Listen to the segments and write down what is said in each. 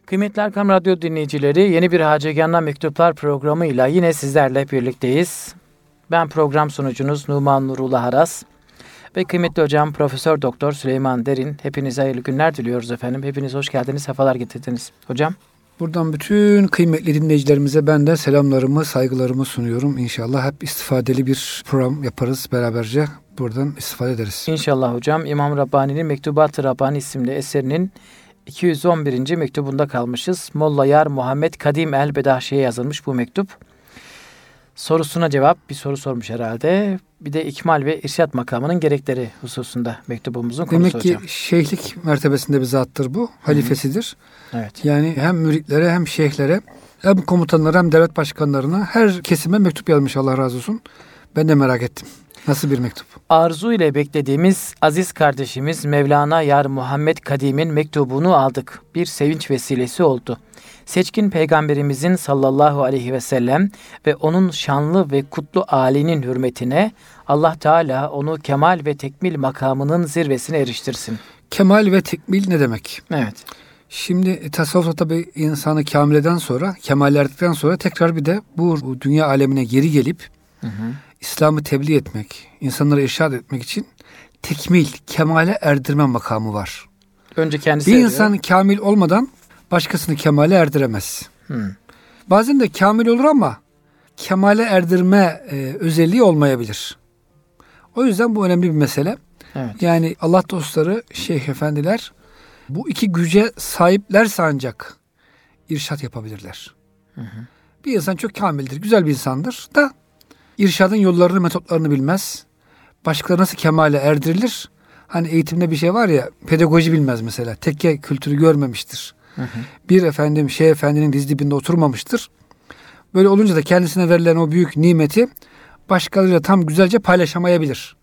Kıymetli Erkam Radyo dinleyicileri, yeni bir Hacegan'dan Mektuplar programıyla yine sizlerle birlikteyiz. Ben program sunucunuz Numan Nurullah Aras ve kıymetli hocam Profesör Doktor Süleyman Derin. Hepinize hayırlı günler diliyoruz efendim. Hepiniz hoş geldiniz, sefalar getirdiniz. Hocam. Buradan bütün kıymetli dinleyicilerimize ben de selamlarımı, saygılarımı sunuyorum. İnşallah hep istifadeli bir program yaparız beraberce. Buradan istifade ederiz. İnşallah hocam. İmam Rabbani'nin Mektubat-ı Rabbani isimli eserinin 211. mektubunda kalmışız. Molla Yar Muhammed Kadim el-Bedahşi'ye yazılmış bu mektup. Sorusuna cevap, bir soru sormuş herhalde. Bir de ikmal ve irşat makamının gerekleri hususunda mektubumuzun konusu hocam. Demek ki şeyhlik mertebesinde bir zattır bu. Halifesidir. Evet. Yani hem müritlere hem şeyhlere hem komutanlara hem devlet başkanlarına her kesime mektup yazmış, Allah razı olsun. Ben de merak ettim. Nasıl bir mektup? Arzu ile beklediğimiz aziz kardeşimiz Mevlana Yar Muhammed Kadim'in mektubunu aldık. Bir sevinç vesilesi oldu. Seçkin Peygamberimizin sallallahu aleyhi ve sellem ve onun şanlı ve kutlu âlinin hürmetine Allah Teala onu kemal ve tekmil makamının zirvesine eriştirsin. Kemal ve tekmil ne demek? Evet. Şimdi tasavvufta tabii insanı kamileden sonra, kemal erdikten sonra tekrar bir de bu dünya alemine geri gelip İslam'ı tebliğ etmek, insanlara irşad etmek için tekmil, kemale erdirme makamı var. Önce kendisi bir ediyor. insan kamil olmadan başkasını kemale erdiremez. Bazen de kamil olur ama kemale erdirme özelliği olmayabilir. O yüzden bu önemli bir mesele. Evet. Yani Allah dostları, şeyh efendiler bu iki güce sahiplerse ancak irşad yapabilirler. Bir insan çok kamildir, güzel bir insandır da İrşadın yollarını, metotlarını bilmez. Başkaları nasıl kemale erdirilir? Hani eğitimde bir şey var ya, pedagoji bilmez mesela. Tekke kültürü görmemiştir. Bir efendim, şeyh efendinin diz dibinde oturmamıştır. Böyle olunca da kendisine verilen o büyük nimeti başkalarıyla tam güzelce paylaşamayabilir.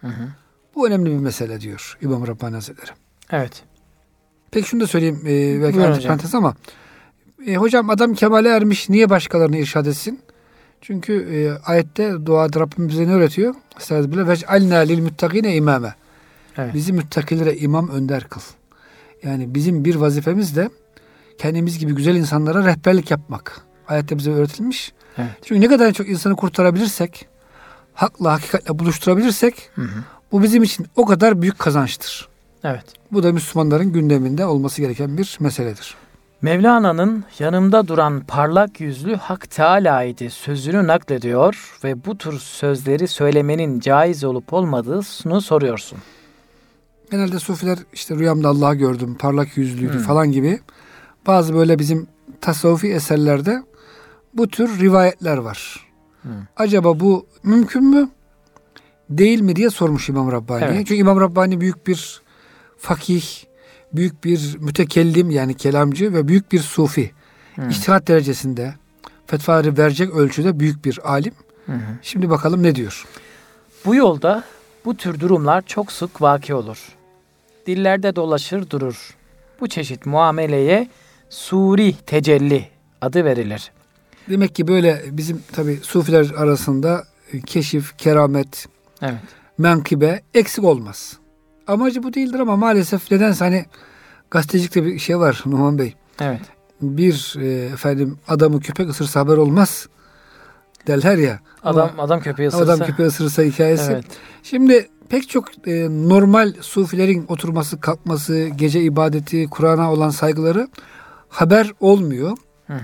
Bu önemli bir mesele diyor İmam Rabbani Hazretleri. Evet. Peki şunu da söyleyeyim, belki antiparantez ama hocam adam kemale ermiş, niye başkalarını irşad etsin? Çünkü ayette duada Rabbimiz bize ne öğretiyor? Estağfirullah. Vec'alna lil muttakine imame. Evet. Bizi müttakilere imam önder kıl. Yani bizim bir vazifemiz de kendimiz gibi güzel insanlara rehberlik yapmak. Ayette bize öğretilmiş. Evet. Çünkü ne kadar çok insanı kurtarabilirsek, hakla hakikatle buluşturabilirsek bu bizim için o kadar büyük kazançtır. Evet. Bu da Müslümanların gündeminde olması gereken bir meseledir. Mevlana'nın yanımda duran parlak yüzlü Hak Teâlâ'ydı sözünü naklediyor ve bu tür sözleri söylemenin caiz olup olmadığını soruyorsun. Genelde sufiler işte rüyamda Allah'ı gördüm, parlak yüzlüydü falan gibi bazı böyle bizim tasavvufi eserlerde bu tür rivayetler var. Acaba bu mümkün mü? Değil mi diye sormuş İmam Rabbani. Evet. Çünkü İmam Rabbani büyük bir fakih, büyük bir mütekellim yani kelamcı ve büyük bir sufi. İçtihat derecesinde fetvaları verecek ölçüde büyük bir alim. Şimdi bakalım ne diyor? Bu yolda bu tür durumlar çok sık vaki olur. Dillerde dolaşır durur. Bu çeşit muameleye suri tecelli adı verilir. Demek ki böyle bizim tabii sufiler arasında keşif, keramet, menkıbe eksik olmaz. Amacı bu değildir ama maalesef nedense hani gazetecilikte bir şey var Numan Bey. Evet. Bir efendim adamı köpek ısırsa haber olmaz derler ya. Adam köpeği ısırsa. Adam köpeği ısırsa hikayesi. Evet. Şimdi pek çok normal sufilerin oturması, kalkması, gece ibadeti, Kur'an'a olan saygıları haber olmuyor.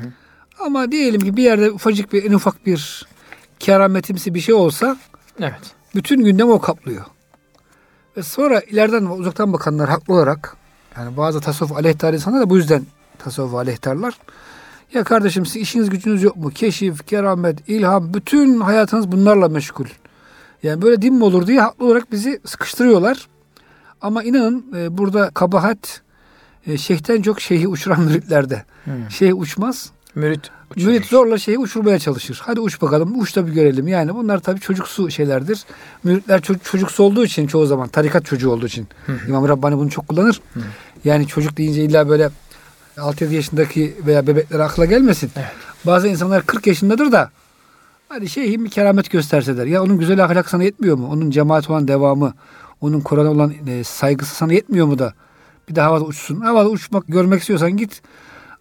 Ama diyelim ki bir yerde ufacık bir, en ufak bir kerametimsi bir şey olsa bütün gündem o kaplıyor. Ve sonra ileriden uzaktan bakanlar haklı olarak, yani bazı tasavvuf aleyhtar insanlar da bu yüzden tasavvuf aleyhtarlar. Ya kardeşim sizin işiniz gücünüz yok mu? Keşif, keramet, ilham, bütün hayatınız bunlarla meşgul. Yani böyle din mi olur diye haklı olarak bizi sıkıştırıyorlar. Ama inanın burada kabahat şeyhten çok şeyhi uçuran müritlerde. Şeyh uçmaz. Mürit zorla şeyhi uçurmaya çalışır. Hadi uç bakalım, uç da bir görelim. Yani bunlar tabii çocuksu şeylerdir. Müritler çocuksu olduğu için çoğu zaman, tarikat çocuğu olduğu için. İmam Rabbani bunu çok kullanır. Yani çocuk deyince illa böyle 6-7 yaşındaki veya bebeklere akla gelmesin. Bazı insanlar 40 yaşındadır da hadi şeyhim bir keramet gösterse der. Ya onun güzel ahlak sana yetmiyor mu? Onun cemaat olan devamı, onun Kur'an'a olan saygısı sana yetmiyor mu da bir de havada uçsun? Havada uçmak, görmek istiyorsan git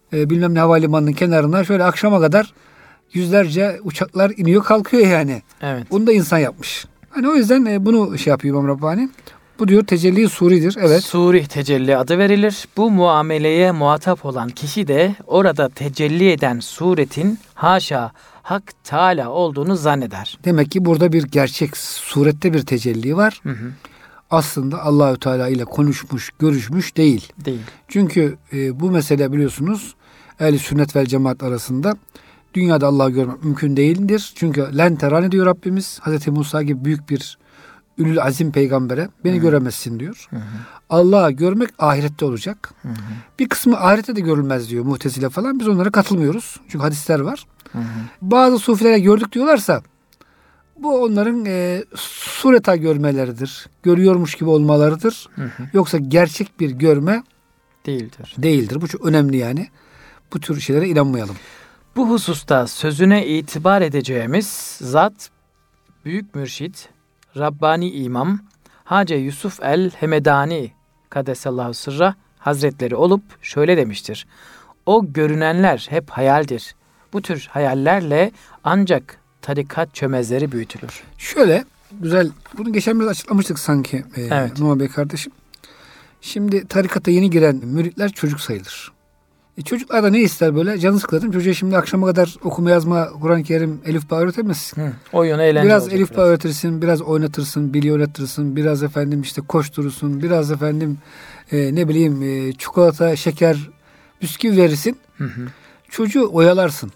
bilmem ne havalimanının kenarına şöyle akşama kadar yüzlerce uçaklar iniyor kalkıyor yani. Evet. Bunu da insan yapmış. Hani o yüzden bunu şey yapıyor İmam Rabbani. Bu diyor tecelli suridir. Evet. Suri tecelli adı verilir. Bu muameleye muhatap olan kişi de orada tecelli eden suretin haşa Hak Teala olduğunu zanneder. Demek ki burada bir gerçek surette bir tecelli var. Hı hı. Aslında Allahü Teala ile konuşmuş, görüşmüş değil. Değil. Çünkü bu mesele biliyorsunuz ehl-i sünnet vel cemaat arasında dünyada Allah'ı görmek mümkün değildir. Çünkü len terane diyor Rabbimiz. Hazreti Musa gibi büyük bir ülül azim peygambere beni göremezsin diyor. Hı hı. Allah'ı görmek ahirette olacak. Hı hı. Bir kısmı ahirette de görülmez diyor Mu'tezile falan. Biz onlara katılmıyoruz. Çünkü hadisler var. Hı hı. Bazı sufilere gördük diyorlarsa bu onların sureta görmeleridir. Görüyormuş gibi olmalarıdır. Hı hı. Yoksa gerçek bir görme değildir. Bu çok önemli yani. Bu tür şeylere inanmayalım. Bu hususta sözüne itibar edeceğimiz zat Büyük Mürşid Rabbani İmam Hacı Yusuf el-Hemedani Kadesallahu sırra Hazretleri olup şöyle demiştir. O görünenler hep hayaldir. Bu tür hayallerle ancak tarikat çömezleri büyütülür. Şöyle güzel, bunu geçen biraz açıklamıştık sanki evet. Numan Bey kardeşim. Şimdi tarikata yeni giren müritler çocuk sayılır. Çocuklar da ne ister böyle? Canı sıkılır. Çocuğa şimdi akşama kadar okuma yazma, Kur'an-ı Kerim, elif bağ öğretemezsin. Oyun eğlence biraz elif bağ öğretirsin, biraz oynatırsın, bilye oynatırsın, biraz efendim işte koşturursun, biraz efendim çikolata, şeker, bisküvi verirsin. Hı hı. Çocuğu oyalarsın.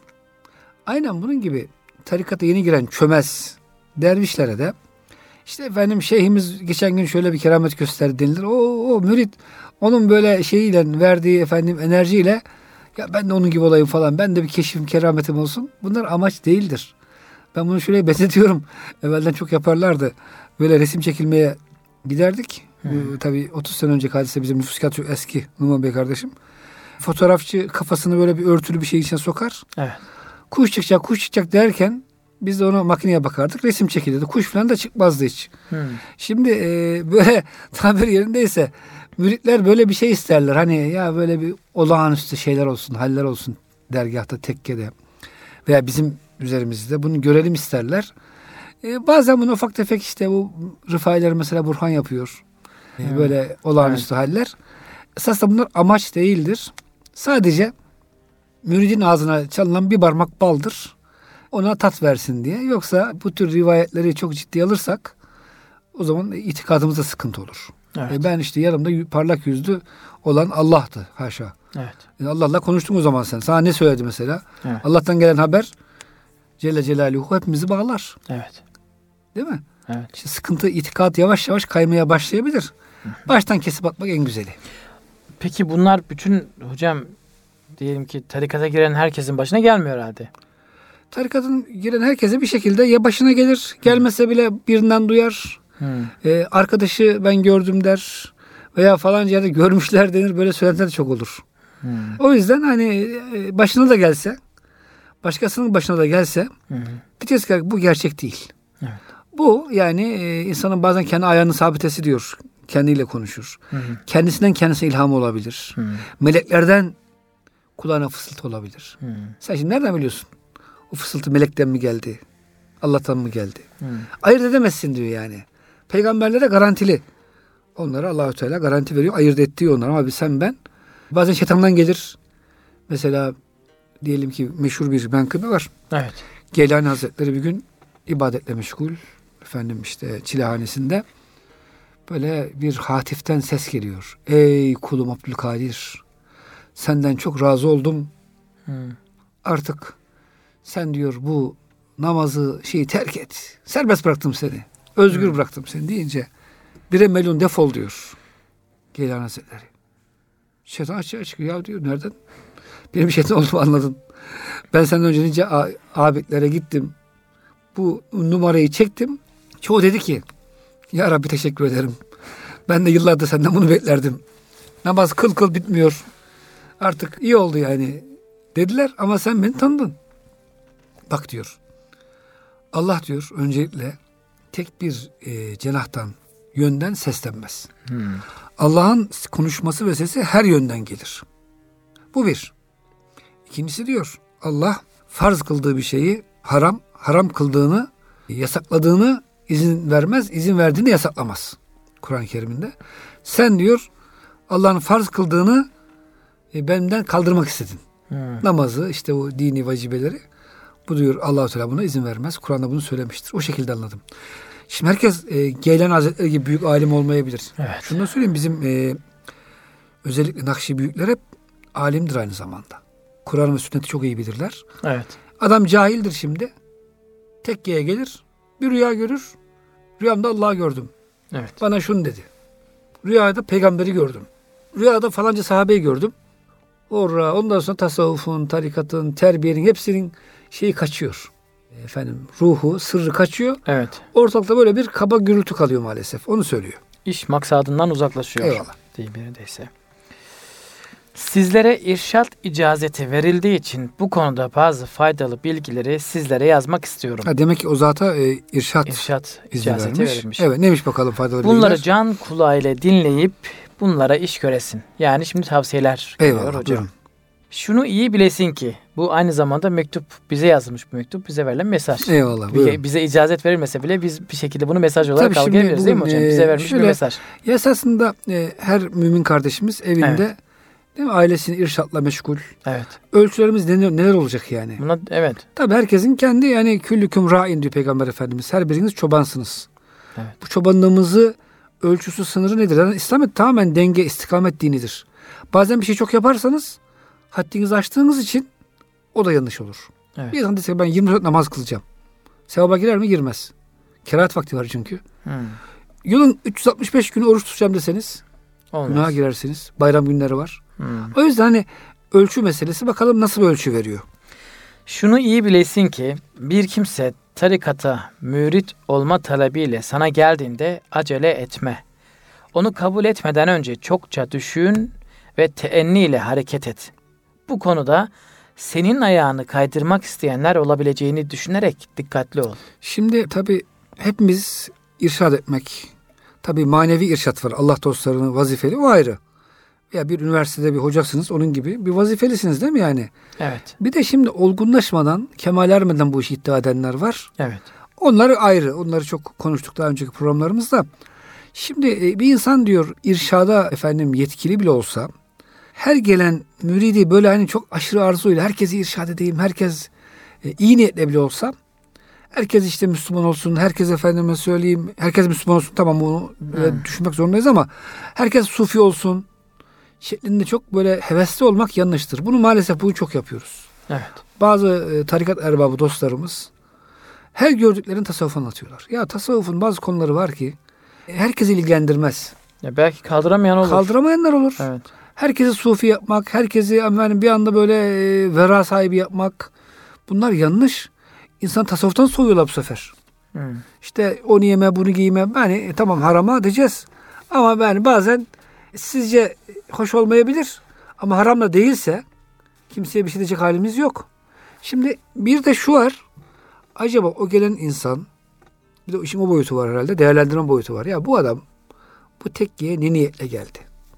Aynen bunun gibi tarikata yeni giren çömez dervişlere de işte efendim şeyhimiz geçen gün şöyle bir keramet gösterdi denilir. O mürit onun böyle şeyiyle verdiği efendim enerjiyle ya ben de onun gibi olayım falan. Ben de bir keşfim, kerametim olsun. Bunlar amaç değildir. Ben bunu şöyle benzetiyorum. Evvelden çok yaparlardı. Böyle resim çekilmeye giderdik. Tabii 30 sene önceki hadise bizim nüfus kağıdı çok eski Numan Bey kardeşim. Fotoğrafçı kafasını böyle bir örtülü bir şey içine sokar. Evet. Kuş çıkacak derken biz de ona makineye bakardık. Resim çekilirdi. Kuş falan da çıkmazdı hiç. Şimdi böyle tabir yerindeyse müritler böyle bir şey isterler. Hani ya böyle bir olağanüstü şeyler olsun, haller olsun dergahta, tekkede veya bizim üzerimizde bunu görelim isterler. Bazen bunu ufak tefek işte bu rifailer mesela Burhan yapıyor. Böyle olağanüstü haller. Esasında bunlar amaç değildir. Sadece müridin ağzına çalınan bir parmak baldır. Ona tat versin diye. Yoksa bu tür rivayetleri çok ciddiye alırsak o zaman itikadımızda sıkıntı olur. Evet. Ben işte yanımda parlak yüzlü olan Allah'tı. Haşa. Evet. Yani Allah'la konuştun o zaman sen. Sana ne söyledi mesela? Evet. Allah'tan gelen haber Celle Celaluhu hepimizi bağlar. Evet. Değil mi? Evet. İşte sıkıntı, itikat yavaş yavaş kaymaya başlayabilir. Baştan kesip atmak en güzeli. Peki bunlar bütün hocam diyelim ki tarikata giren herkesin başına gelmiyor herhalde. Tarikatın giren herkese bir şekilde ya başına gelir, gelmese bile birinden duyar. Arkadaşı ben gördüm der veya falanca yerde görmüşler denir. Böyle söylentiler de çok olur. O yüzden hani başına da gelse, başkasının başına da gelse diyeceğiz ki bu gerçek değil. Evet. Bu yani insanın bazen kendi ayağının sabitesi diyor. Kendiyle konuşur. Kendisinden kendisine ilham olabilir. Meleklerden kulağına fısıltı olabilir. Sen şimdi nereden biliyorsun? O fısıltı melekten mi geldi? Allah'tan mı geldi? Ayırt edemezsin diyor yani. Peygamberlere garantili. Onlara Allahü Teala garanti veriyor. Ayırt ettiği onlar. Ama sen ben. Bazen şeytandan gelir. Mesela diyelim ki meşhur bir menkıbe var. Evet. Geylani Hazretleri bir gün ibadetle meşgul. Efendim işte çilehanesinde. Böyle bir hatiften ses geliyor. Ey kulum Abdülkadir. Senden çok razı oldum. Artık sen diyor bu namazı terk et. Serbest bıraktım seni. Özgür bıraktım seni deyince bire melun defol diyor Geylani Hazretleri. Şeytan açığa çıkıyor. Ya diyor nereden? Benim şeytan olduğumu anladın. Ben senden önce nice abitlere gittim. Bu numarayı çektim. Çoğu dedi ki ya Rabbi teşekkür ederim. Ben de yıllardır senden bunu beklerdim. Namaz kıl bitmiyor. Artık iyi oldu yani dediler ama sen beni tanıdın. Bak diyor. Allah diyor öncelikle tek bir cenahtan, yönden seslenmez. Allah'ın konuşması ve sesi her yönden gelir. Bu bir. İkincisi diyor Allah farz kıldığı bir şeyi haram kıldığını, yasakladığını izin vermez, izin verdiğini yasaklamaz. Kur'an-ı Kerim'inde. Sen diyor Allah'ın farz kıldığını benden kaldırmak istedin. Namazı, işte o dini vacibeleri. Bu diyor Allah-u Teala buna izin vermez. Kur'an'da bunu söylemiştir. O şekilde anladım. Şimdi herkes Geylan Hazretleri gibi büyük alim olmayabilir. Evet. Şunu da söyleyeyim, bizim özellikle Nakşi büyükler hep alimdir aynı zamanda. Kur'an ve sünneti çok iyi bilirler. Evet. Adam cahildir şimdi. Tekkeye gelir, bir rüya görür. Rüyamda Allah'ı gördüm. Evet. Bana şunu dedi. Rüyada peygamberi gördüm. Rüyada falanca sahabeyi gördüm. Ondan sonra tasavvufun, tarikatın, terbiyenin hepsinin şeyi kaçıyor. Ruhu, sırrı kaçıyor. Evet. Ortalıkta böyle bir kaba gürültü kalıyor maalesef. Onu söylüyor. İş maksadından uzaklaşıyor. Eyvallah. Deyim yerindeyse. Sizlere irşat icazeti verildiği için bu konuda bazı faydalı bilgileri sizlere yazmak istiyorum. Demek ki o zata irşat icazeti verilmiş. Evet, neymiş bakalım faydalı Bunları bilgiler? can kulağıyla dinleyip bunlara iş göresin. Yani şimdi tavsiyeler geliyor Eyvallah, hocam. buyurun. Şunu iyi bilesin ki bu aynı zamanda mektup, bize yazılmış bu mektup, bize verilen mesaj. Eyvallah, buyurun. Bize icazet verilmese bile biz bir şekilde bunu mesaj olarak Tabii şimdi algılayabiliriz değil mi bugün, hocam? Bize vermiş şöyle, bir mesaj. Esasında her mümin kardeşimiz evinde, Evet. değil mi, ailesini irşatla meşgul. Evet. Ölçülerimiz neler olacak yani? Buna, evet. Tabii herkesin kendi, yani küllüküm ra'in diyor Peygamber Efendimiz. Her biriniz çobansınız. Evet. Bu çobanlığımızı ölçüsü, sınırı nedir? Yani İslam tamamen denge, istikamet dinidir. Bazen bir şey çok yaparsanız haddinizi aştığınız için o da yanlış olur. Evet. Bir insan dese ben 24 namaz kılacağım. Sevaba girer mi? Girmez. Kerahat vakti var çünkü. Yılın 365 günü oruç tutacağım deseniz Olmaz. günaha girersiniz. Bayram günleri var. Hmm. O yüzden hani ölçü meselesi, bakalım nasıl bir ölçü veriyor. Şunu iyi bilesin ki bir kimse tarikata mürit olma talebiyle sana geldiğinde acele etme. Onu kabul etmeden önce çokça düşün ve teenniyle hareket et. Bu konuda senin ayağını kaydırmak isteyenler olabileceğini düşünerek dikkatli ol. Şimdi tabii hepimiz irşad etmek, tabii manevi irşat var. Allah dostlarının vazifeli, o ayrı. Ya bir üniversitede bir hocasınız, onun gibi bir vazifelisiniz değil mi yani? Evet. Bir de şimdi olgunlaşmadan, kemal ermeden bu işi iddia edenler var. Evet. Onlar ayrı. Onları çok konuştuk daha önceki programlarımızda. Şimdi bir insan diyor irşada yetkili bile olsa, her gelen müridi böyle hani çok aşırı arzuyla herkesi irşad edeyim, herkes iyi niyetle bile olsa, herkes işte Müslüman olsun, herkes efendime söyleyeyim, herkes Müslüman olsun, tamam bunu düşünmek zorundayız ama herkes sufi olsun şeklinde çok böyle hevesli olmak yanlıştır. Bunu maalesef bugün çok yapıyoruz. Evet. Bazı tarikat erbabı dostlarımız her gördüklerini tasavvuf anlatıyorlar. Ya tasavvufun bazı konuları var ki herkesi ilgilendirmez. Ya belki kaldıramayan olur. Kaldıramayanlar olur. Evet. Herkesi sufi yapmak, herkesi bir anda böyle vera sahibi yapmak, bunlar yanlış. İnsan tasavvuftan soğuyorlar bu sefer. İşte onu yeme, bunu giyme. Yani tamam, harama diyeceğiz. Ama yani bazen sizce hoş olmayabilir. Ama haram da değilse kimseye bir şey diyecek halimiz yok. Şimdi bir de şu var. Acaba o gelen insan, bir de işin o boyutu var herhalde. Değerlendirme boyutu var. Ya bu adam bu tekkiye ne niyetle geldi?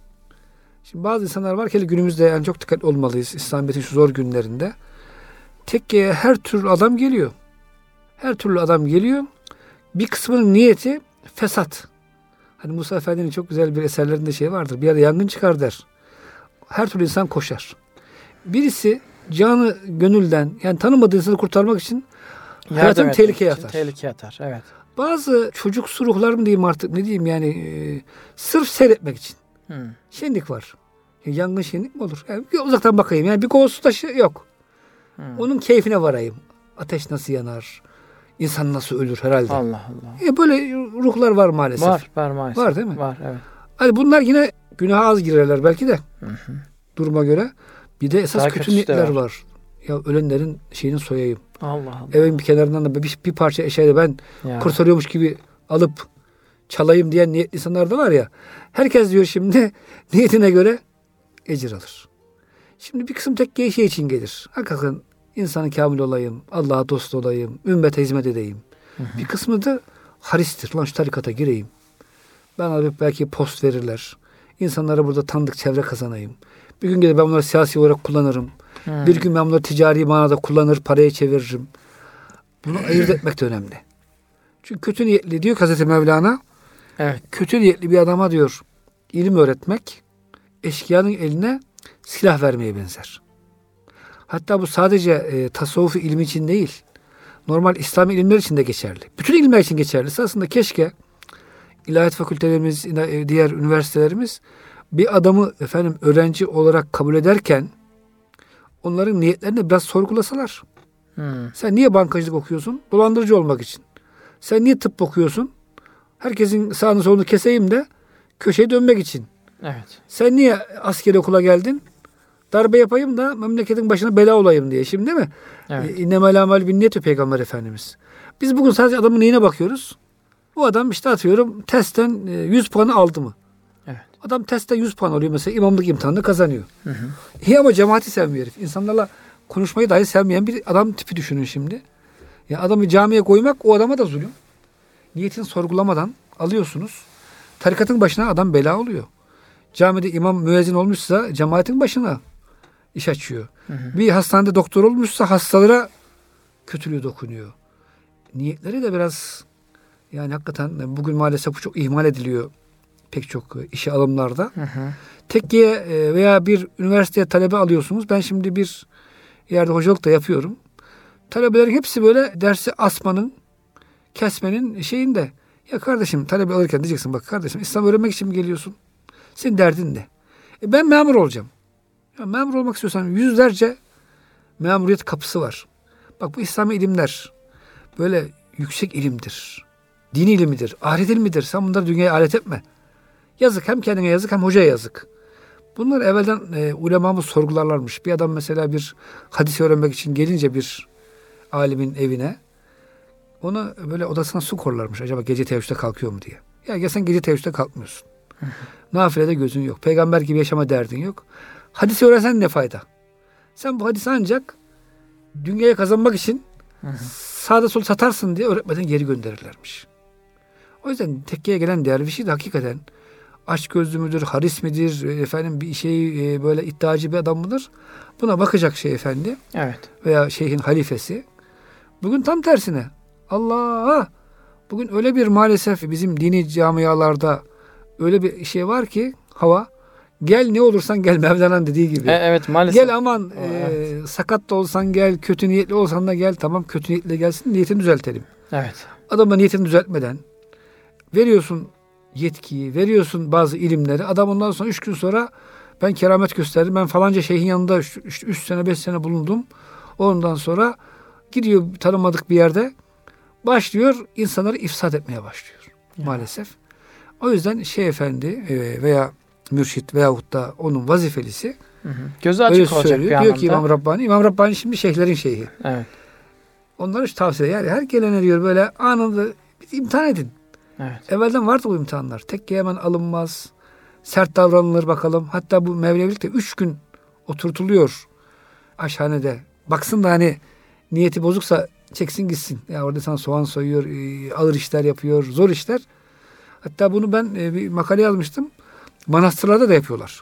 Şimdi bazı insanlar var ki günümüzde yani çok dikkatli olmalıyız. İslamiyet'in şu zor günlerinde. Tekkiye her türlü adam geliyor. Her türlü adam geliyor. Bir kısmının niyeti fesat. Hani Musa Efendi'nin çok güzel bir eserlerinde şey vardır. Bir yerde yangın çıkar der. Her türlü insan koşar. Birisi canı gönülden, yani tanımadığı insanı kurtarmak için hayatını tehlikeye atar. Tehlikeye atar, evet. Bazı çocuksu ruhlar mı diyeyim artık, ne diyeyim yani, sırf seyretmek için. Şenlik var. Yangın şenlik mi olur? Yani bir uzaktan bakayım. Yani bir kova su taşı yok. Onun keyfine varayım. Ateş nasıl yanar? İnsan nasıl ölür herhalde. Allah Allah. Böyle ruhlar var maalesef. Var maalesef. Var değil mi? Var, evet. Hani bunlar yine günaha az girerler belki de. Duruma göre. Bir de esas kötü niyetler var. Ya ölenlerin şeyini soyayım. Allah Allah. Evin bir kenarından da bir parça eşyayla ben kurtarıyormuş gibi alıp çalayım diyen niyetli insanlar da var ya. Herkes diyor şimdi niyetine göre ecir alır. Şimdi bir kısım tekkiye şey için gelir. Hakikaten insanı kamil olayım, Allah'a dost olayım, ümmete hizmet edeyim. Bir kısmı da haristir. Lan şu tarikata gireyim. Ben alıp belki post verirler. İnsanlara burada tanıdık çevre kazanayım. Bir gün gelir ben bunları siyasi olarak kullanırım. Bir gün ben bunları ticari manada kullanır, paraya çeviririm. Bunu ayırt etmek de önemli. Çünkü kötü niyetli diyor Hazreti Mevlana. Evet. Kötü niyetli bir adama diyor ilim öğretmek eşkıyanın eline silah vermeye benzer. Hatta bu sadece tasavvufi ilmi için değil, normal İslami ilimler için de geçerli. Bütün ilimler için geçerli. Aslında keşke ilahiyat fakültelerimiz, diğer üniversitelerimiz bir adamı öğrenci olarak kabul ederken onların niyetlerini biraz sorgulasalar. Sen niye bankacılık okuyorsun? Dolandırıcı olmak için. Sen niye tıp okuyorsun? Herkesin sağını solunu keseyim de köşeye dönmek için. Evet. Sen niye askeri okula geldin? Darbe yapayım da memleketin başına bela olayım diye. Şimdi değil mi? Evet. İnnemel amel bin niyetü Peygamber Efendimiz. Biz bugün sadece adamın neyine bakıyoruz? Bu adam işte atıyorum testten 100 puanı aldı mı? Evet. Adam testten 100 puan alıyor mesela imamlık imtihanını kazanıyor. İyi ama cemaati sevmiyor herif. İnsanlarla konuşmayı dahi sevmeyen bir adam tipi düşünün şimdi. Ya adamı camiye koymak o adama da zulüm. Niyetini sorgulamadan alıyorsunuz. Tarikatın başına adam bela oluyor. Camide imam müezzin olmuşsa cemaatin başına iş açıyor. Bir hastanede doktor olmuşsa hastalara kötülüğü dokunuyor. Niyetleri de biraz yani hakikaten bugün maalesef bu çok ihmal ediliyor pek çok işe alımlarda. Tekkiye veya bir üniversiteye talebe alıyorsunuz. Ben şimdi bir yerde hocalık da yapıyorum. Talebelerin hepsi böyle dersi asmanın, kesmenin şeyinde. Ya kardeşim talebe alırken diyeceksin bak kardeşim İslam öğrenmek için mi geliyorsun? Senin derdin ne? Ben memur olacağım. Ya memur olmak istiyorsan yüzlerce memuriyet kapısı var. Bak bu İslami ilimler böyle yüksek ilimdir. Dini ilmidir, ahiret ilmidir. Sen bunları dünyaya alet etme. Yazık hem kendine yazık hem hocaya yazık. Bunlar evvelden ulemamız sorgularlarmış. Bir adam mesela bir hadis öğrenmek için gelince bir alimin evine ona böyle odasına su korlarmış. Acaba gece teheccüde kalkıyor mu diye. Ya gel sen gece teheccüde kalkmıyorsun. Nafilede gözün yok. Peygamber gibi yaşama derdin yok. Hadisi öğrensen ne fayda? Sen bu hadisi ancak dünyaya kazanmak için sağda sol satarsın diye öğretmeden geri gönderirlermiş. O yüzden tekkeye gelen dervişi de hakikaten açgözlü müdür, haris midir, bir böyle iddiacı bir adam mıdır? Buna bakacak şey efendi. Evet. Veya şeyhin halifesi. Bugün tam tersine. Allah! Bugün öyle bir maalesef bizim dini camialarda öyle bir şey var ki hava. Gel ne olursan gel Mevlana'nın dediği gibi. Evet maalesef. Gel aman sakat da olsan gel, kötü niyetli olsan da gel. Tamam kötü niyetli gelsin niyetini düzeltelim. Evet. Adamın niyetini düzeltmeden veriyorsun yetkiyi, veriyorsun bazı ilimleri. Adam ondan sonra 3 gün sonra ben keramet gösterdim. Ben falanca şeyhin yanında 3 sene 5 sene bulundum. Ondan sonra gidiyor tanımadık bir yerde başlıyor insanları ifsad etmeye başlıyor. Ya. Maalesef. O yüzden Şeyh Efendi veya mürşit veyahut da onun vazifelisi gözü açık olacak söylüyor. bir Diyor anlamda. ki İmam Rabbani. İmam Rabbani şimdi şeyhlerin şeyhi. Evet. Onları hiç tavsiye yani her gelene diyor böyle anında imtihan edin. Evet. Evvelden vardı bu imtihanlar. Tekke hemen alınmaz. Sert davranılır bakalım. Hatta bu Mevlevilik de 3 gün oturtuluyor aşhanede. Baksın da hani niyeti bozuksa çeksin gitsin. Ya orada sana soğan soyuyor, ağır işler yapıyor, zor işler. Hatta bunu ben bir makale yazmıştım. Manastırlarda da yapıyorlar.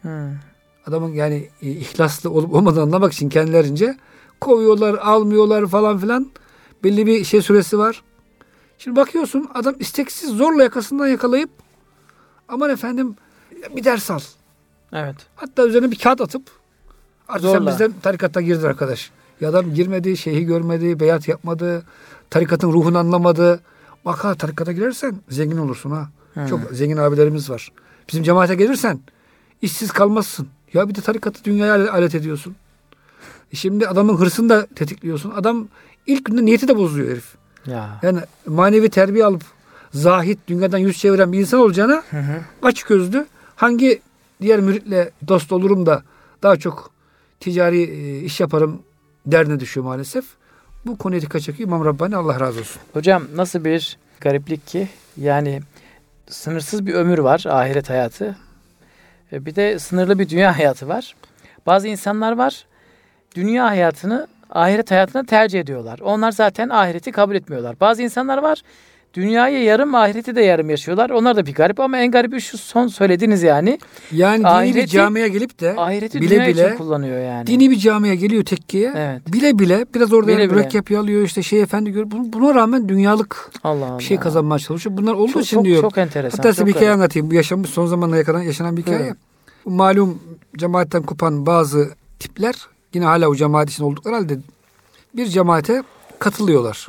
Adamın yani ihlaslı olup olmadığını anlamak için kendilerince kovuyorlar, almıyorlar falan filan. Belli bir süresi var. Şimdi bakıyorsun adam isteksiz zorla yakasından yakalayıp aman efendim bir ders al. Evet. Hatta üzerine bir kağıt atıp artık zorla. sen bizden tarikata girdin arkadaş. Ya adam girmedi, şeyhi görmedi, beyat yapmadı, tarikatın ruhunu anlamadı. Bak ha tarikata girersen zengin olursun ha. Çok zengin abilerimiz var. Bizim cemaate gelirsen işsiz kalmazsın. Ya bir de tarikatı dünyaya alet ediyorsun. Şimdi adamın hırsını da tetikliyorsun. Adam ilk günde niyeti de bozuyor herif. Ya. Yani manevi terbiye alıp zahit, dünyadan yüz çeviren bir insan olacağına açgözlü hangi diğer müritle dost olurum da daha çok ticari iş yaparım derdine düşüyor maalesef. Bu konuya dikkat çekiyor İmam Rabbani Allah razı olsun. Hocam nasıl bir gariplik ki yani sınırsız bir ömür var ahiret hayatı. Bir de sınırlı bir dünya hayatı var. Bazı insanlar var dünya hayatını ahiret hayatına tercih ediyorlar. Onlar zaten ahireti kabul etmiyorlar. Bazı insanlar var dünyayı yarım, ahireti de yarım yaşıyorlar. Onlar da bir garip ama en garibi şu son söylediğiniz yani. Yani dini bir camiye gelip de ahireti bile dünya bile için kullanıyor yani. Dini bir camiye geliyor tekkiye. Evet. Bile bile biraz orada Bile mürekkep alıyor, işte efendi görüyor. Buna rağmen dünyalık Allah bir şey kazanmaya çalışıyor. Bunlar olduğu çok, için diyor. Çok enteresan. Hatta size bir hikaye anlatayım. Bu yaşanmış, son zamanlarda yaşanan bir hikaye. Evet. Malum cemaatten kopan bazı tipler yine hala o cemaat için oldukları halde bir cemaate katılıyorlar.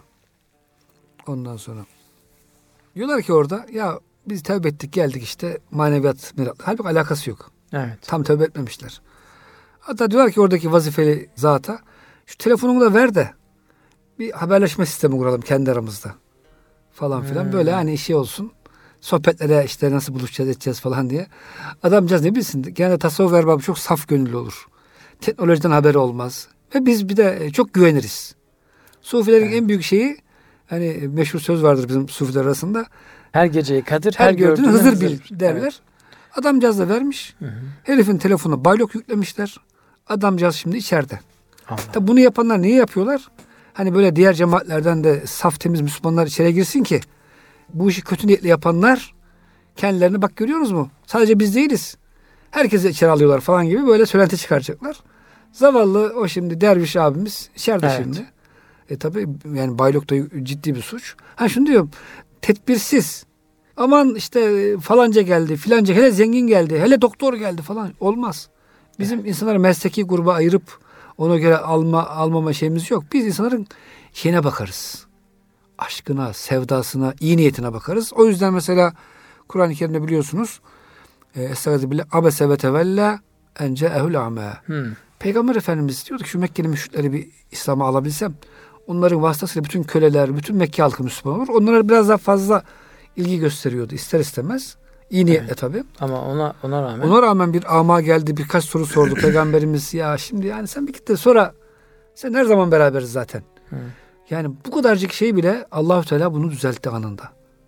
Ondan sonra diyorlar ki orada ya biz tövbe ettik geldik işte maneviyat meraklı. Halbuki alakası yok. Evet. Tam tövbe etmemişler. Hatta diyorlar ki oradaki vazifeli zata şu telefonumu da ver de bir haberleşme sistemi kuralım kendi aramızda falan filan. Böyle hani şey olsun. Sohbetlere işte nasıl buluşacağız edeceğiz falan diye. Adamcağız ne bilsin. Genelde tasavvuf erbabı çok saf gönüllü olur. Teknolojiden haberi olmaz. Ve biz bir de çok güveniriz. Sufilerin en büyük şeyi hani meşhur söz vardır bizim sufiler arasında. Her geceyi Kadir, her gördüğünü Hızır bil derler. Evet. Adamcağız da vermiş. Hı hı. Herifin telefonuna baylok yüklemişler. Adamcağız şimdi içeride. Tabi bunu yapanlar niye yapıyorlar? Hani böyle diğer cemaatlerden de saf temiz Müslümanlar içeri girsin ki bu işi kötü niyetle yapanlar kendilerini bak görüyorsunuz mu? Sadece biz değiliz. Herkesi içeri alıyorlar falan gibi böyle söylenti çıkaracaklar. Zavallı o şimdi derviş abimiz içeride şimdi. Tabi yani baylok da ciddi bir suç. Şunu diyorum. Tedbirsiz. Aman işte falanca geldi, filanca hele zengin geldi, hele doktor geldi falan. Olmaz. Bizim insanları mesleki gruba ayırıp ona göre almama şeyimiz yok. Biz insanların şeyine bakarız. Aşkına, sevdasına, iyi niyetine bakarız. O yüzden mesela Kur'an-ı Kerim'de biliyorsunuz Estağfirullah abese ve tevella ence ehul a'ma. Peygamber Efendimiz diyordu ki şu Mekkeli müşrikleri bir İslam'a alabilsem onların vasıtasıyla bütün köleler, bütün Mekke halkı Müslüman olur. Onlara biraz daha fazla ilgi gösteriyordu ister istemez. İyi niyetle tabii. Ama ona rağmen bir ama geldi, birkaç soru sordu Peygamberimiz. Ya şimdi yani sen bir git de sonra sen her zaman beraberiz zaten. Yani bu kadarcık şey bile Allah-u Teala bunu düzeltti anında.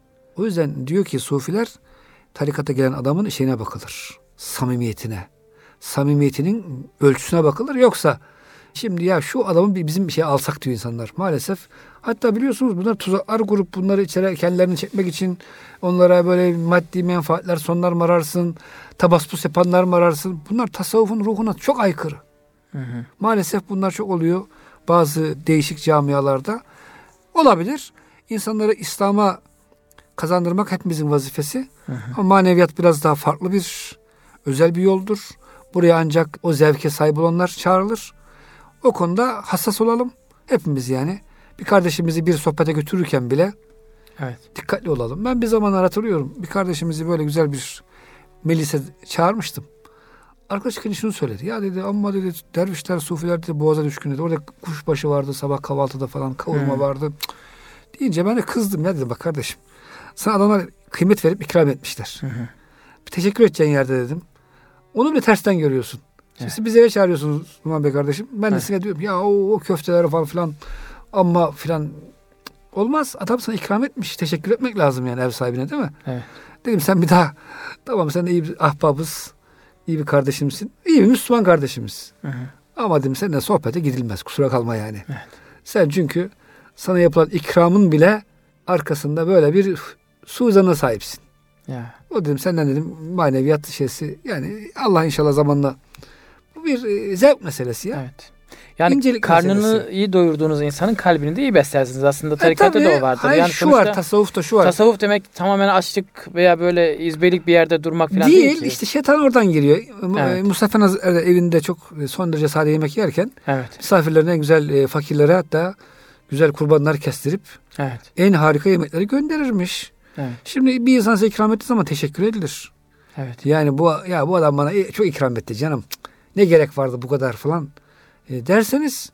O yüzden diyor ki sufiler tarikata gelen adamın şeyine bakılır. Samimiyetine. Samimiyetinin ölçüsüne bakılır. Yoksa şimdi ya şu adamın bizim bir şey alsak diyor insanlar maalesef. Hatta biliyorsunuz bunlar tuzaklar kurup bunları içeri kendilerini çekmek için onlara böyle maddi menfaatler sonlar mı ararsın, tabaspus yapanlar mı ararsın? Bunlar tasavvufun ruhuna çok aykırı. Maalesef bunlar çok oluyor bazı değişik camialarda. Olabilir. İnsanları İslam'a kazandırmak hepimizin vazifesi. Ama maneviyat biraz daha farklı bir özel bir yoldur. Buraya ancak o zevke sahip olanlar çağrılır. O konuda hassas olalım. Hepimiz yani. Bir kardeşimizi bir sohbete götürürken bile dikkatli olalım. Ben bir zamanlar hatırlıyorum. Bir kardeşimizi böyle güzel bir meclise çağırmıştım. Arkadaş şunu söyledi. Ya dedi ama dedi dervişler, sufiler dedi boğaza düşkün dedi. Orada kuşbaşı vardı sabah kahvaltıda falan kavurma vardı. Deyince ben de kızdım ya dedim bak kardeşim. Sana adamlar kıymet verip ikram etmişler. Bir teşekkür edeceğin yerde dedim. Onu bile tersten görüyorsun. Siz bizi eve çağırıyorsunuz Numan Bey kardeşim. Ben de size diyorum ya o köfteler falan filan ama filan olmaz. Adam sana ikram etmiş. Teşekkür etmek lazım yani ev sahibine değil mi? Evet. Dedim sen bir daha tamam sen de iyi bir ahbabız. İyi bir kardeşimsin. İyi bir Müslüman kardeşimiz. Ama dedim seninle sohbete gidilmez. Kusura kalma yani. Evet. Sen çünkü sana yapılan ikramın bile arkasında böyle bir suizana sahipsin. Ya. O dedim senden dedim maneviyat şeysi yani Allah inşallah zamanla bu bir zevk meselesi ya. Evet. Yani İncelik karnını meselesi. iyi doyurduğunuz insanın kalbini de iyi beslersiniz. Aslında tarikatta da o vardır. Hayır yani şu var tasavvufta şu var. Tasavvuf demek tamamen açlık veya böyle izbelik bir yerde durmak falan değil ki. İşte şeytan oradan giriyor. Evet. Mustafa Nazır evinde çok son derece sade yemek yerken misafirlerine en güzel fakirlere hatta güzel kurbanlar kestirip en harika yemekleri gönderirmiş. Evet. Şimdi bir insan size ikram ettiği zaman teşekkür edilir. Evet. Yani bu adam bana çok ikram etti canım. Ne gerek vardı bu kadar falan derseniz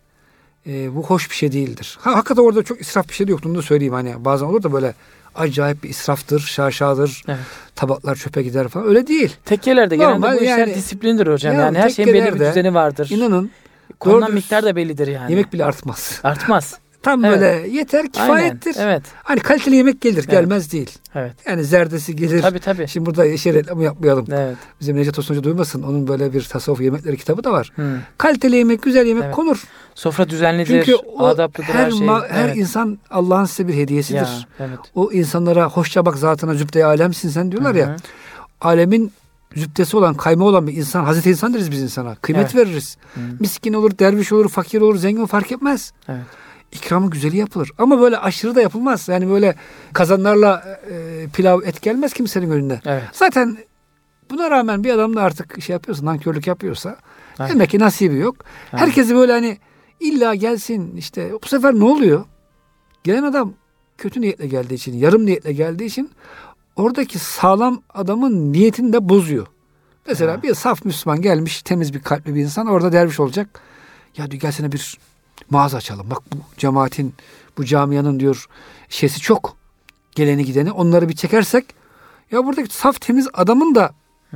bu hoş bir şey değildir. Hakikaten orada çok israf bir şey de yoktu. Onu da söyleyeyim hani bazen olur da böyle acayip bir israftır, şaşadır. Evet. Tabaklar çöpe gider falan. Öyle değil. Tekkelerde genelde bu işler disiplindir hocam. Yani her şeyin belli bir düzeni vardır. İnanın. Konulan miktar da bellidir yani. Yemek bile artmaz. Artmaz. Tam Evet. böyle yeter, kifayettir. Aynen, evet. Hani kaliteli yemek gelir, gelmez değil. Evet. Yani zerdesi gelir. Tabii. Şimdi burada yeşil reklamı yapmayalım. Evet. Bizim Necdet Osman Hoca duymasın. Onun böyle bir tasavvuf yemekleri kitabı da var. Hı. Kaliteli yemek, güzel yemek Evet. konur. Sofra düzenlidir, Çünkü o adaplıdır her şey. her Evet. insan Allah'ın size bir hediyesidir. Ya, evet. O insanlara hoşça bak zatına zübde-i alemsin sen diyorlar Hı hı. ya. Alemin zübdesi olan, kaymağı olan bir insan, Hazreti insan deriz biz insana. Kıymet Evet. veririz. Hı. Miskin olur, derviş olur, fakir olur, zengin olur, fark etmez. Evet. İkramı güzeli yapılır. Ama böyle aşırı da yapılmaz. Yani böyle kazanlarla pilav, et gelmez kimsenin önüne. Evet. Zaten buna rağmen bir adam da artık şey yapıyorsa, nankörlük yapıyorsa Aynen. demek ki nasibi yok. Aynen. Herkesi böyle hani illa gelsin işte, bu sefer ne oluyor? Gelen adam kötü niyetle geldiği için, yarım niyetle geldiği için oradaki sağlam adamın niyetini de bozuyor. Mesela Ha. bir saf Müslüman gelmiş, temiz bir kalpli bir insan orada derviş olacak. Ya diyor, gelsene bir mağaza açalım. Bak bu cemaatin, bu camianın diyor şeysi çok. Geleni gideni, onları bir çekersek, ya buradaki saf temiz adamın da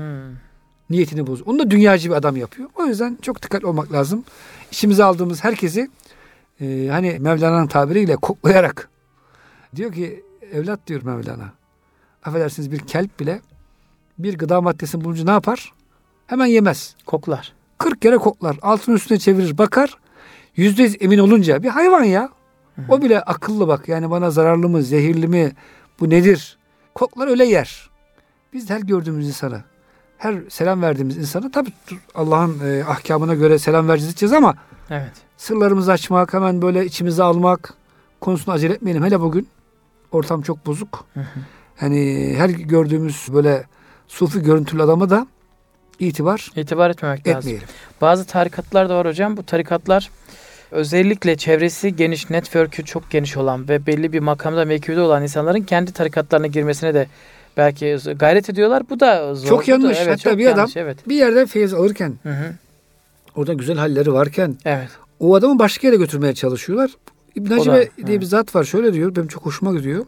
niyetini bozuyor. Onu da dünyacı bir adam yapıyor. O yüzden çok dikkatli olmak lazım. İçimize aldığımız herkesi hani Mevlana'nın tabiriyle koklayarak, diyor ki evlat diyor Mevlana, affedersiniz bir kelp bile bir gıda maddesini bulunca ne yapar? Hemen yemez. Koklar. 40 kere koklar. Altını üstüne çevirir, bakar. %100 emin olunca, bir hayvan ya. O bile akıllı bak. Yani bana zararlı mı, zehirli mi, bu nedir? Koklar, öyle yer. Biz de her gördüğümüz insana, her selam verdiğimiz insana, tabii Allah'ın ahkamına göre selam vereceğiz ama Evet. sırlarımızı açmak, hemen böyle içimize almak konusunda acele etmeyelim. Hele bugün ortam çok bozuk. Hani her gördüğümüz böyle sufi görüntülü adama da itibar etmemek lazım. etmeyelim. Bazı tarikatlar da var hocam. Bu tarikatlar özellikle çevresi geniş, network'ü çok geniş olan ve belli bir makamda, mevkide olan insanların kendi tarikatlarına girmesine de belki gayret ediyorlar. Bu da zor. Çok yanlış. Evet, hatta çok bir yanlış, adam evet. bir yerden feyiz alırken, Hı. orada güzel halleri varken, Evet. o adamı başka yere götürmeye çalışıyorlar. İbn O Hacibe da, diye bir zat var. Şöyle diyor. Benim çok hoşuma gidiyor.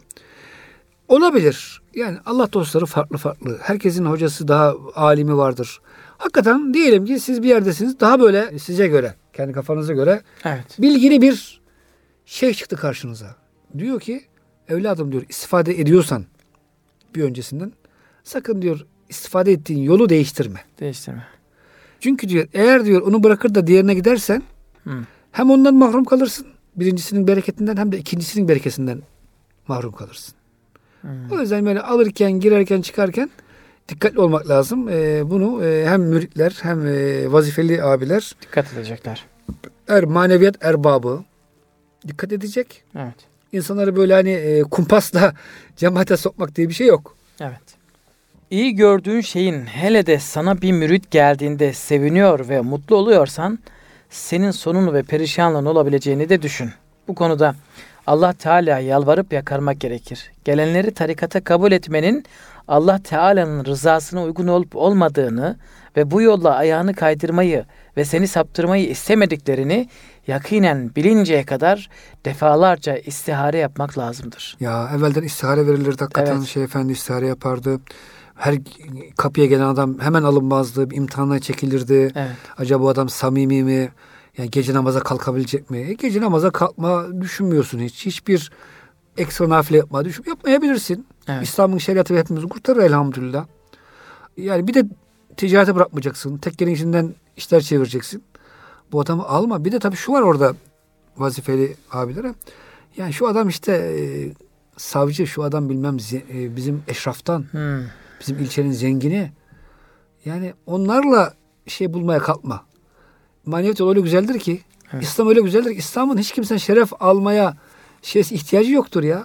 Olabilir. Yani Allah dostları farklı. Herkesin hocası daha alimi vardır. Hakikaten diyelim ki siz bir yerdesiniz. Daha böyle size göre, kendi kafanıza göre Evet. bilgili bir şey çıktı karşınıza. Diyor ki evladım diyor, istifade ediyorsan bir öncesinden sakın diyor istifade ettiğin yolu değiştirme. Değiştirme. Çünkü diyor eğer diyor onu bırakır da diğerine gidersen hem ondan mahrum kalırsın. Birincisinin bereketinden hem de ikincisinin bereketinden mahrum kalırsın. O yüzden böyle alırken, girerken, çıkarken dikkatli olmak lazım. Bunu hem müritler hem vazifeli abiler, Dikkat edecekler. maneviyat erbabı dikkat edecek. Evet. İnsanları böyle hani kumpasla cemaate sokmak diye bir şey yok. Evet. İyi gördüğün şeyin hele de sana bir mürit geldiğinde seviniyor ve mutlu oluyorsan senin sonunu ve perişanlığın olabileceğini de düşün. Bu konuda Allah Teala'ya yalvarıp yakarmak gerekir. Gelenleri tarikata kabul etmenin Allah Teala'nın rızasına uygun olup olmadığını ve bu yolla ayağını kaydırmayı ve seni saptırmayı istemediklerini yakinen bilinceye kadar defalarca istihare yapmak lazımdır. Ya evvelden istihare verilirdi hakikaten. Evet. Şeyh Efendi istihare yapardı. Her kapıya gelen adam hemen alınmazdı. Bir imtihana çekilirdi. Evet. Acaba bu adam samimi mi? Yani gece namaza kalkabilecek mi? Gece namaza kalkma düşünmüyorsun hiç. Hiçbir ekstra nafile yapmayabilirsin. Evet. İslam'ın şeriatı hepimizi kurtarır elhamdülillah. Yani bir de ticarete bırakmayacaksın. Tekkenin içinden işler çevireceksin. Bu adamı alma. Bir de tabii şu var orada vazifeli abilere. Yani şu adam işte savcı, şu adam bilmem bizim eşraftan, bizim ilçenin zengini. Yani onlarla şey bulmaya kalkma. Maneviyat yolu öyle güzeldir ki, evet. İslam öyle güzeldir ki, İslam'ın hiç kimsenin şeref almaya ihtiyacı yoktur ya.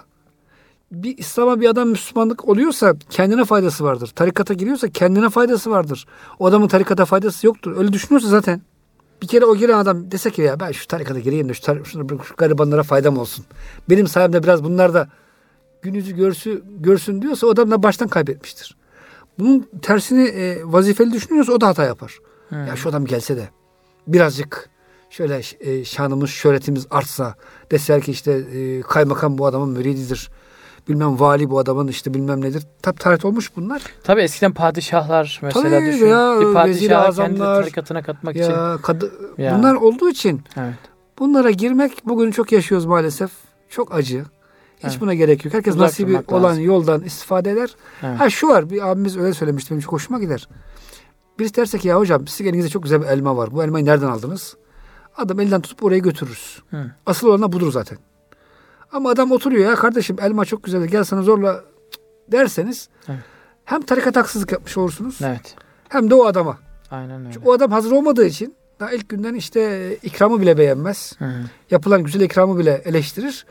Bir İslam'a bir adam Müslümanlık oluyorsa kendine faydası vardır. Tarikata giriyorsa kendine faydası vardır. O adamın tarikata faydası yoktur. Öyle düşünüyorsa zaten. Bir kere o giren adam dese ki ya ben şu tarikata gireyim de şu garibanlara faydam olsun. Benim sayemde biraz bunlar da gün yüzü görsün diyorsa o adam da baştan kaybetmiştir. Bunun tersini vazifeli düşünüyorsa o da hata yapar. Ya şu adam gelse de birazcık şöyle şanımız, şöhretimiz artsa, deseler ki işte kaymakam bu adamın mürididir. Bilmem vali bu adamın işte bilmem nedir. Tabi tarih olmuş bunlar. Tabi eskiden padişahlar mesela tabii düşün. Ya, bir padişah kendi azamlar, tarikatına katmak ya, için. bunlar olduğu için evet. Bunlara girmek bugün çok yaşıyoruz maalesef. Çok acı. Hiç buna gerek yok. Herkes Uzak nasibi durmak olan lazım. yoldan istifade eder. Evet. Ha şu var, bir abimiz öyle söylemişti, benim çok hoşuma gider. Birisi derse ki ya hocam sizin elinizde çok güzel bir elma var. Bu elmayı nereden aldınız? Adam elinden tutup oraya götürürüz. Asıl olan da budur zaten. Ama adam oturuyor, ya kardeşim elma çok güzel, gel sana zorla derseniz Evet. hem tarikat haksızlık yapmış olursunuz, Evet. hem de o adama. Aynen öyle. Çünkü o adam hazır olmadığı için daha ilk günden işte ikramı bile beğenmez. Hı. Yapılan güzel ikramı bile eleştirir.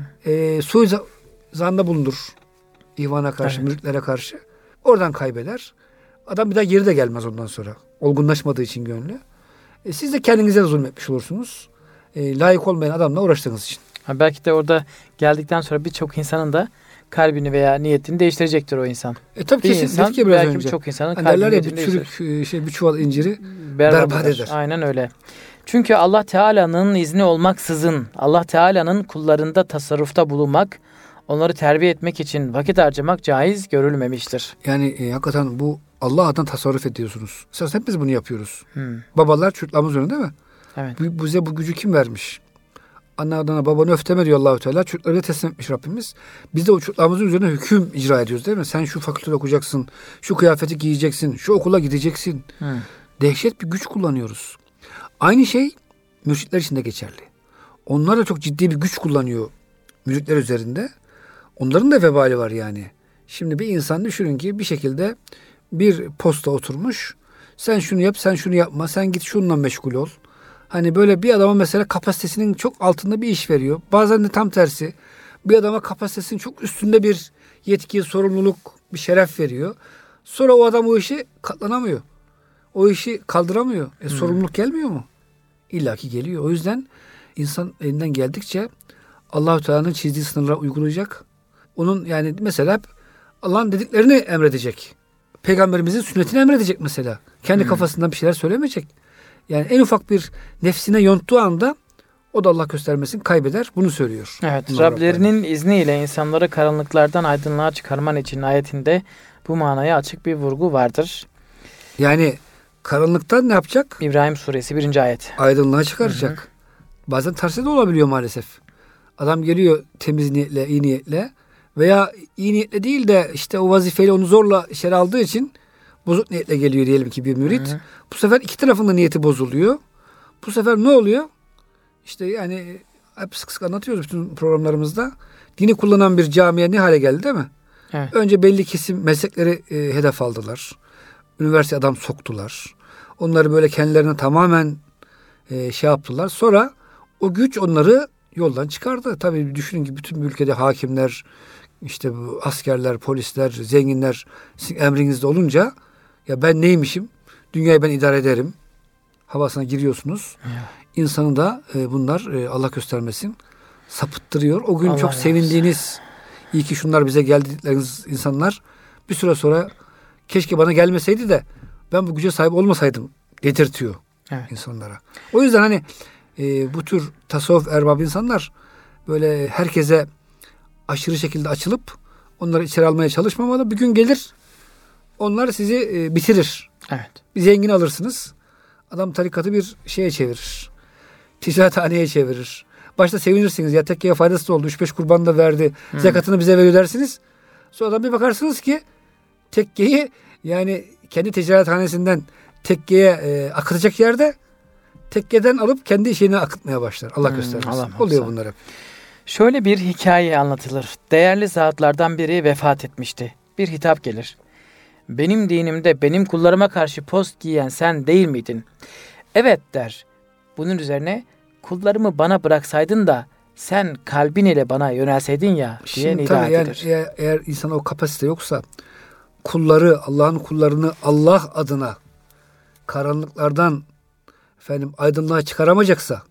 Suizanda bulunur. İvana karşı, Evet. müritlere karşı. Oradan kaybeder. Adam bir daha geri de gelmez ondan sonra. Olgunlaşmadığı için gönlü. Siz de kendinize de zulmetmiş olursunuz. Layık olmayan adamla uğraştığınız için. Ha, belki de orada geldikten sonra birçok insanın da kalbini veya niyetini değiştirecektir o insan. Tabii Bir kesin insan dedik ya biraz belki önce. birçok insanın Hani kalbini derler ya, niyetini bir değiştirir. çürük bir çuval inciri Berbat berbat eder. Aynen öyle. Çünkü Allah Teala'nın izni olmaksızın Allah Teala'nın kullarında tasarrufta bulunmak, onları terbiye etmek için vakit harcamak caiz görülmemiştir. Yani hakikaten bu Allah adına tasarruf ediyorsunuz. Esas hep biz bunu yapıyoruz. Hmm. Babalar çocuklarımız önünde, değil mi? Evet. Bize bu gücü kim vermiş? Anne adına babanı öfteme diyor Allah-u Teala. Çocukları da teslim etmiş Rabbimiz. Biz de o çocuklarımızın üzerine hüküm icra ediyoruz, değil mi? Sen şu fakültede okuyacaksın, şu kıyafeti giyeceksin, şu okula gideceksin. Dehşet bir güç kullanıyoruz. Aynı şey mürşitler için de geçerli. Onlar da çok ciddi bir güç kullanıyor müritler üzerinde. Onların da vebali var yani. Şimdi bir insan düşünün ki bir şekilde bir posta oturmuş. Sen şunu yap, sen şunu yapma, sen git şununla meşgul ol. Hani böyle bir adama mesela kapasitesinin çok altında bir iş veriyor. Bazen de tam tersi. Bir adama kapasitesinin çok üstünde bir yetki, sorumluluk, bir şeref veriyor. Sonra o adam o işi katlanamıyor. O işi kaldıramıyor. Sorumluluk gelmiyor mu? İlla ki geliyor. O yüzden insan elinden geldikçe Allah-u Teala'nın çizdiği sınırlara uygulayacak. Onun yani mesela Allah'ın dediklerini emredecek. Peygamberimizin sünnetini emredecek mesela. Kendi kafasından bir şeyler söylemeyecek. Yani en ufak bir nefsine yonttuğu anda o da Allah göstermesin kaybeder. Bunu söylüyor. Evet. Bunlar Rablerinin izniyle insanları karanlıklardan aydınlığa çıkarman için ayetinde bu manaya açık bir vurgu vardır. Yani karanlıktan ne yapacak? İbrahim Suresi 1. ayet. Aydınlığa çıkaracak. Bazen tersi de olabiliyor maalesef. Adam geliyor temiz niyetle, iyi niyetle veya iyi niyetle değil de işte o vazifeyle onu zorla içeri aldığı için bozuk niyetle geliyor diyelim ki bir mürit. Bu sefer iki tarafın da niyeti bozuluyor. Bu sefer ne oluyor? İşte yani hep sık sık anlatıyoruz bütün programlarımızda. Dini kullanan bir camiye ne hale geldi, değil mi? Evet. Önce belli kesim meslekleri hedef aldılar. Üniversite adam soktular. Onları böyle kendilerine tamamen şey yaptılar. Sonra o güç onları yoldan çıkardı. Tabii düşünün ki bütün bir ülkede hakimler, işte bu askerler, polisler, zenginler sizin emrinizde olunca ya ben neymişim? Dünyayı ben idare ederim havasına giriyorsunuz. İnsanı da bunlar Allah göstermesin sapıttırıyor. O gün Allah çok razı sevindiğiniz, iyi ki şunlar bize geldi dedikleriniz insanlar bir süre sonra keşke bana gelmeseydi de ben bu güce sahip olmasaydım dedirtiyor insanlara. O yüzden hani bu tür tasavvuf erbabı insanlar böyle herkese aşırı şekilde açılıp onları içeri almaya çalışmamalı. Bir gün gelir onlar sizi bitirir. Evet. Bir zengin alırsınız. Adam tarikatı bir şeye çevirir. Ticarethaneye çevirir. Başta sevinirsiniz. Ya tekkeye faydası da oldu. 3-5 kurban da verdi. Zekatını bize veriyor dersiniz. Sonradan bir bakarsınız ki tekkeyi yani kendi ticarethanesinden tekkeye akıtacak yerde tekkeden alıp kendi işine akıtmaya başlar. Allah göstermesin. Oluyor bunlar hep. Şöyle bir hikaye anlatılır. Değerli zatlardan biri vefat etmişti. Bir hitap gelir. Benim dinimde benim kullarıma karşı post giyen sen değil miydin? Evet der. Bunun üzerine kullarımı bana bıraksaydın da sen kalbin ile bana yönelseydin ya diye nida edilir. Yani eğer insan o kapasite yoksa kulları, Allah'ın kullarını Allah adına karanlıklardan aydınlığa çıkaramayacaksa,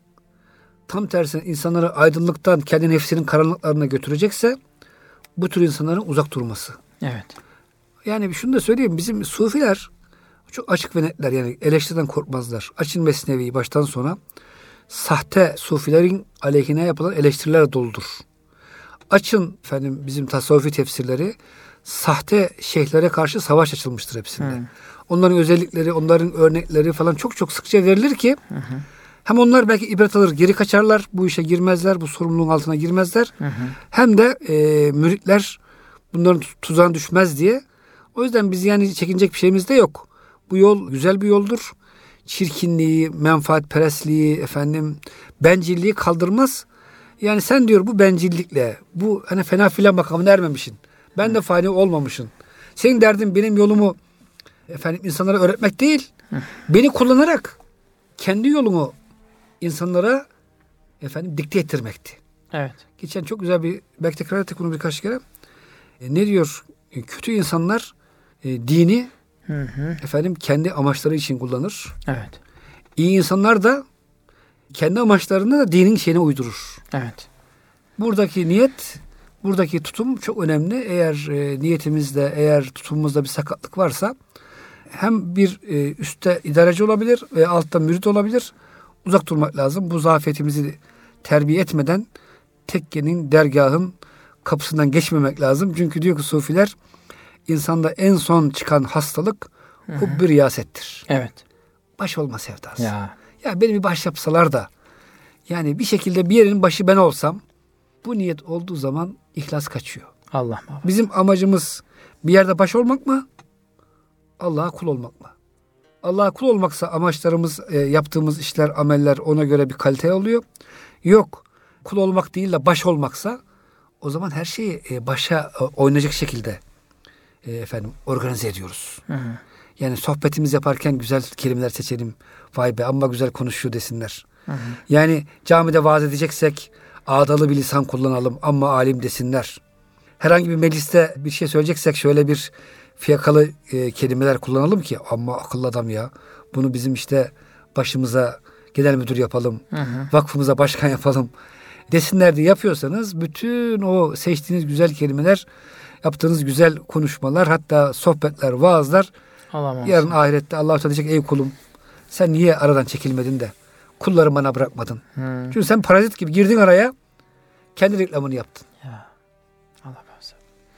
tam tersine insanları aydınlıktan kendi nefsinin karanlıklarına götürecekse bu tür insanların uzak durması. Evet. Yani şunu da söyleyeyim, bizim sufiler çok açık ve netler, yani eleştiriden korkmazlar. Açın Mesnevi'yi baştan sona, sahte sufilerin aleyhine yapılan eleştiriler doludur. Açın bizim tasavvufi tefsirleri, sahte şeyhlere karşı savaş açılmıştır hepsinde. Onların özellikleri, onların örnekleri falan çok çok sıkça verilir ki Hem onlar belki ibret alır, geri kaçarlar, bu işe girmezler, bu sorumluluğun altına girmezler. Hem de müritler bunların tuzağına düşmez diye. O yüzden biz yani çekinecek bir şeyimiz de yok. Bu yol güzel bir yoldur. Çirkinliği, menfaatperestliği, bencilliği kaldırmaz. Yani sen diyor bu bencillikle, bu hani fena filan makamına ermemişsin. Ben de fani olmamışım. Senin derdin benim yolumu insanlara öğretmek değil. Beni kullanarak kendi yolumu insanlara dikte ettirmekti. Evet. Geçen çok güzel belki tekrar ettik bunu birkaç kere. Ne diyor? Kötü insanlar dini kendi amaçları için kullanır. Evet. İyi insanlar da kendi amaçlarını da dinin şeyine uydurur. Evet. Buradaki niyet, buradaki tutum çok önemli. Eğer niyetimizde, eğer tutumumuzda bir sakatlık varsa hem bir üstte idareci olabilir ve altta mürit olabilir. Uzak durmak lazım. Bu zafiyetimizi terbiye etmeden tekkenin, dergahın kapısından geçmemek lazım. Çünkü diyor ki sufiler, insanda en son çıkan hastalık hubbi riyasettir. Evet. Baş olma sevdası. Ya beni bir baş yapsalar da yani bir şekilde bir yerin başı ben olsam, bu niyet olduğu zaman ihlas kaçıyor. Allah. Bizim amacımız bir yerde baş olmak mı? Allah'a kul olmak mı? Allah'a kul olmaksa amaçlarımız, yaptığımız işler, ameller ona göre bir kalite oluyor. Yok, kul olmak değil de baş olmaksa o zaman her şeyi başa oynayacak şekilde organize ediyoruz. Yani sohbetimiz yaparken güzel kelimeler seçelim. Vay be amma güzel konuşuyor desinler. Yani camide vaaz edeceksek ağdalı bir lisan kullanalım, amma alim desinler. Herhangi bir mecliste bir şey söyleyeceksek şöyle bir fiyakalı kelimeler kullanalım ki amma akıllı adam ya. Bunu bizim başımıza genel müdür yapalım, vakfımıza başkan yapalım desinler diye yapıyorsanız bütün o seçtiğiniz güzel kelimeler, yaptığınız güzel konuşmalar, hatta sohbetler, vaazlar yarın ahirette Allah-u Teala diyecek, ey kulum sen niye aradan çekilmedin de kulları bana bırakmadın? Çünkü sen parazit gibi girdin araya, kendi reklamını yaptın. Ya. Allah razı.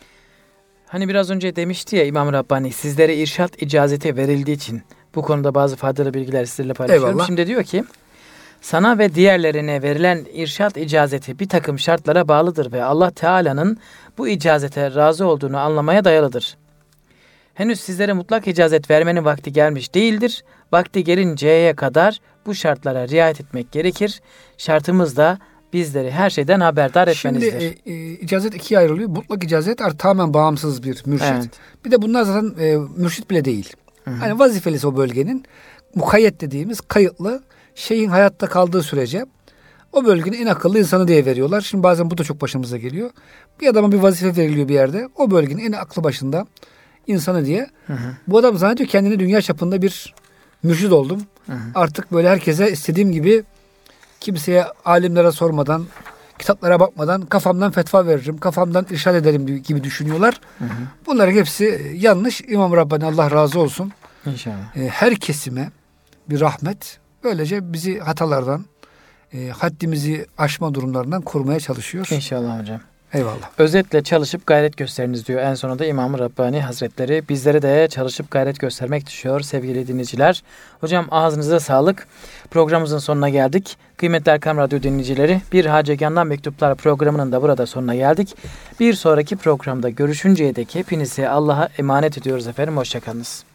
Hani biraz önce demişti ya İmam Rabbani, sizlere irşat icazeti verildiği için bu konuda bazı faydalı bilgiler sizlerle paylaşıyorum. Eyvallah. Şimdi diyor ki, sana ve diğerlerine verilen irşat icazeti bir takım şartlara bağlıdır ve Allah Teala'nın bu icazete razı olduğunu anlamaya dayalıdır. Henüz sizlere mutlak icazet vermenin vakti gelmiş değildir. Vakti gelinceye kadar bu şartlara riayet etmek gerekir. Şartımız da bizleri her şeyden haberdar etmenizdir. Şimdi icazet ikiye ayrılıyor. Mutlak icazet tamamen bağımsız bir mürşit. Evet. Bir de bunlar zaten mürşit bile değil. Hani vazifelisi o bölgenin. Mukayyet dediğimiz kayıtlı, şeyhin hayatta kaldığı sürece o bölgenin en akıllı insanı diye veriyorlar. Şimdi bazen bu da çok başımıza geliyor. Bir adama bir vazife veriliyor bir yerde. O bölgenin en aklı başında insanı diye. Bu adam zannediyor kendini dünya çapında bir mürşid oldum. Artık böyle herkese istediğim gibi, kimseye, alimlere sormadan, kitaplara bakmadan kafamdan fetva veririm, kafamdan irşad ederim gibi düşünüyorlar. Bunların hepsi yanlış. İmam Rabbani Allah razı olsun. İnşallah. Her kesime bir rahmet. Böylece bizi hatalardan, haddimizi aşma durumlarından korumaya çalışıyor. İnşallah hocam. Eyvallah. Özetle çalışıp gayret gösteriniz diyor en sonunda İmam Rabbani Hazretleri. Bizlere de çalışıp gayret göstermek düşüyor sevgili dinleyiciler. Hocam ağzınıza sağlık. Programımızın sonuna geldik. Kıymetli Erkam Radyo dinleyicileri, Bir Hacegan'dan Mektuplar programının da burada sonuna geldik. Bir sonraki programda görüşünceye dek hepinizi Allah'a emanet ediyoruz efendim. Hoşçakalınız.